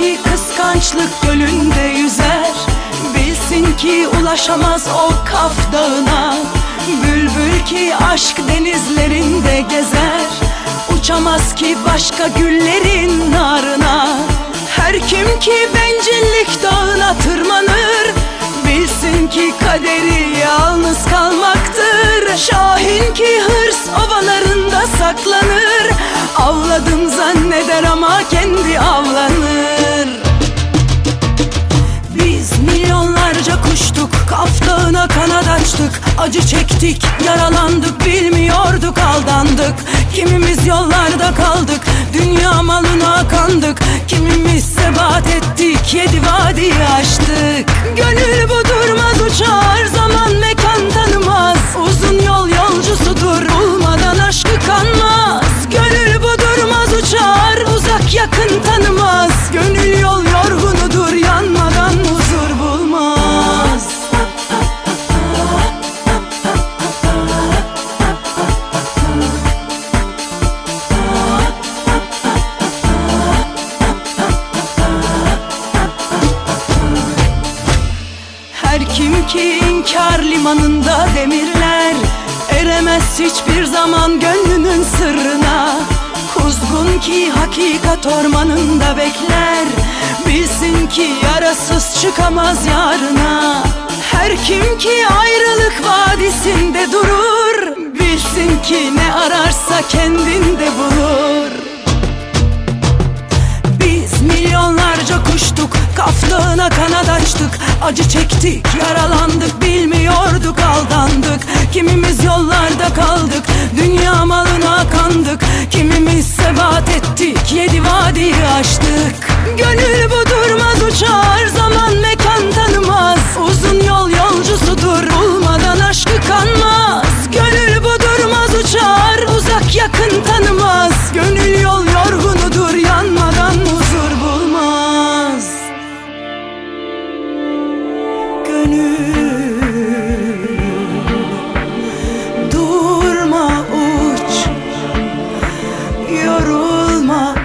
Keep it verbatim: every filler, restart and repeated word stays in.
ki kıskançlık gölünde yüzer, bilsin ki ulaşamaz o Kaf Dağı'na. Bülbül ki aşk denizlerinde gezer, uçamaz ki başka güllerin narına. Her kim ki bencillik dağına tırmanır, bilsin ki kaderi yalnız kalmaktır. Şahin ki hırs ovalarında saklanır, avladım zanneder ama kendi avlanır. Biz milyonlarca kuştuk, Kaf Dağı'na kanat açtık. Acı çektik, yaralandık, bilmiyorduk, aldandık. Kimimiz yollarda kaldık, dünya malına kandık. Kimimiz sebat ettik, yedi vadiyi aştık. Gönül bu durmaz uçar, zaman mekan tanımaz. Uzun yol yolcusudur, bulmadan aşkı kanmaz. Gönül bu durmaz uçar, uzak yakın tanımaz. Gönül yol yorgunudur, yanmadan huzur bulmaz. Her kim ki inkar limanında demirler, eremez hiçbir zaman gönlünün sırrına. Kuzgun ki hakikat ormanında bekler, bilsin ki yarasız çıkamaz yarına. Her kim ki ayrılık vadisinde durur, bilsin ki ne ararsa kendinde bulur. Biz milyonlarca kuştuk, Kaf Dağı'na kanat açtık. Acı çektik, yaralandık, bilmiyorduk, aldandık. Kimimiz yollarda kaldık, dünya malına kandık. Kimimiz sebat ettik, yedi vadiyi aştık. Gönül bu durmaz uçar, zaman mekan tanımaz. Uzun yol yolcusudur, bulmadan aşkı kanmaz. Gönül bu durmaz uçar, uzak yakın tanımaz. Gönül yol yorgunudur, yanmadan huzur bulmaz. Gönül durma uç, yorulma